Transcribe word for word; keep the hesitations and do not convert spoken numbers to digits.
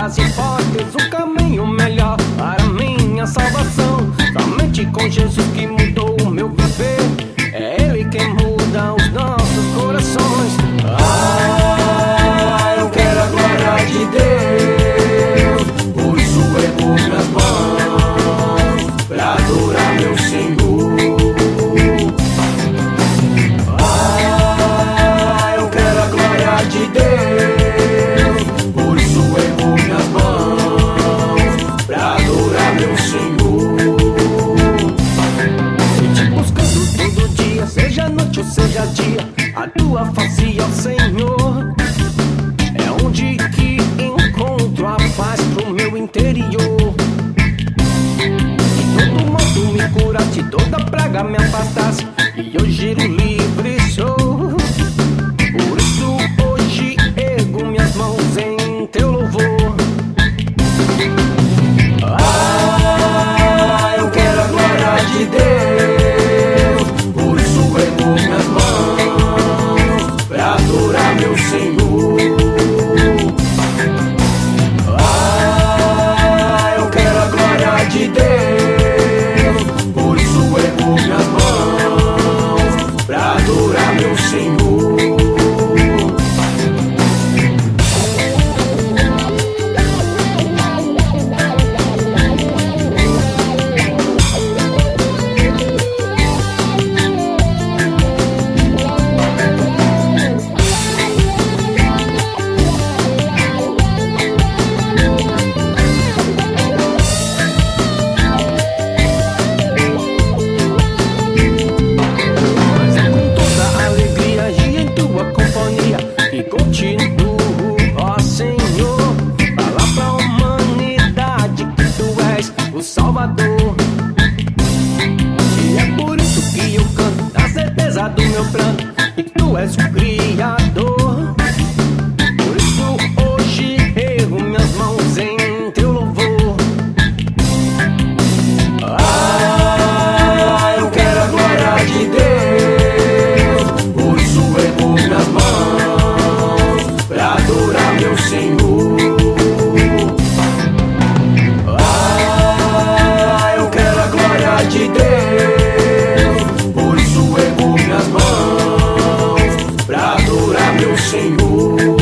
das hipóteses, o caminho melhor para minha salvação. Somente com Jesus que mudou o meu viver, é Ele quem muda os nossos corações. Ah, eu quero a glória de Deus, por isso ergo minhas mãos pra adorar meu Senhor. Ah, eu quero a glória de Deus, por isso ergo minhas mãos pra adorar meu Senhor. E te buscando todo dia, seja noite ou seja dia, a tua face, ó Senhor, é onde que encontro a paz pro meu interior. De todo mal tu me curaste, toda praga me afastaste, e eu giro livre sou. Por isso hoje ergo minhas mãos em teu louvor. Ah, eu quero a glória de Deus, por isso ergo minhas mãos pra adorar meu Senhor. Ah, eu quero a glória de Deus, por isso ergo minhas mãos pra adorar meu Senhor. E continuo, ó Senhor, falar pra humanidade que tu és o Salvador. E é por isso que eu canto, na certeza do meu pranto, que tu és o Criador. Por isso hoje ergo minhas mãos em teu louvor. Ah, eu quero a glória de Deus, por isso ergo minhas mãos pra adorar meu Senhor. Ah, eu quero a glória de Deus, por isso ergo minhas mãos pra adorar meu Senhor.